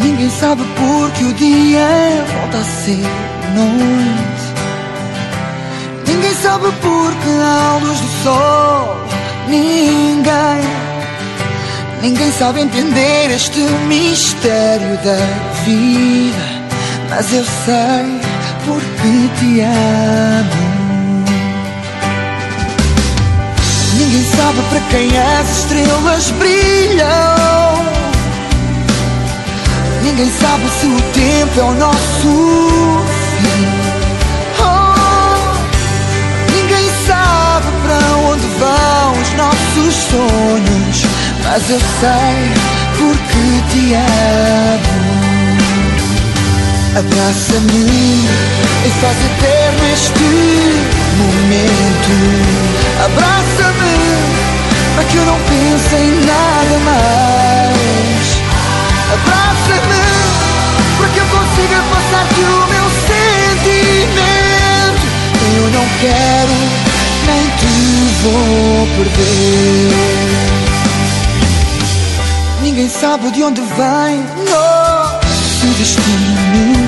Ninguém sabe porque o dia volta a ser noite. Ninguém sabe porque há luz do sol. Ninguém sabe entender este mistério da vida. Mas eu sei porque te amo. Ninguém sabe para quem as estrelas brilham. Ninguém sabe se o tempo é o nosso fim. Oh, ninguém sabe para onde vão os nossos sonhos. Mas eu sei porque te amo. Abraça-me e faz eterno este momento. Abraça-me para que eu não pense em nada mais. Abraça-me para que eu consiga passar-te o meu sentimento. Eu não quero, nem te vou perder. Ninguém sabe de onde vem nosso destino.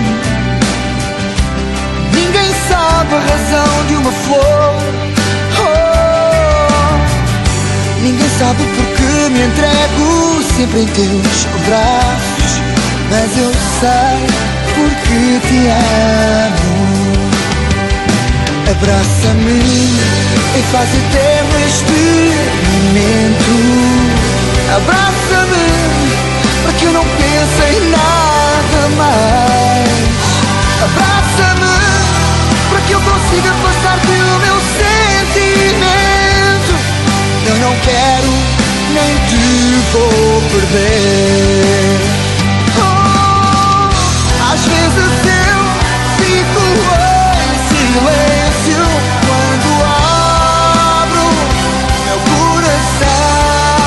Ninguém sabe a razão de uma flor. Oh, ninguém sabe porque me entrego sempre em teus braços. Mas eu sei porque te amo. Abraça-me e faz eterno este momento. Abraça-me para que eu não pense em nada mais. Abraça-me para que eu consiga passar-te o meu sentimento. Eu não quero, nem te vou perder. Oh, às vezes eu fico em silêncio quando abro meu coração.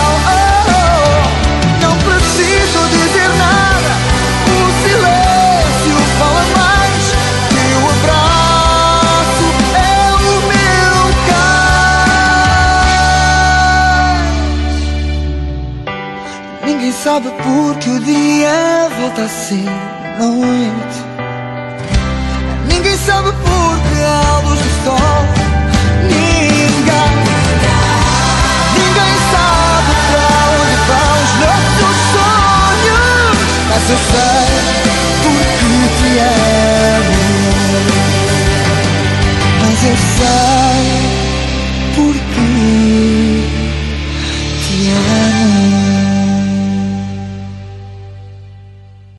Ninguém sabe porque o dia volta a ser noite. Ninguém sabe porque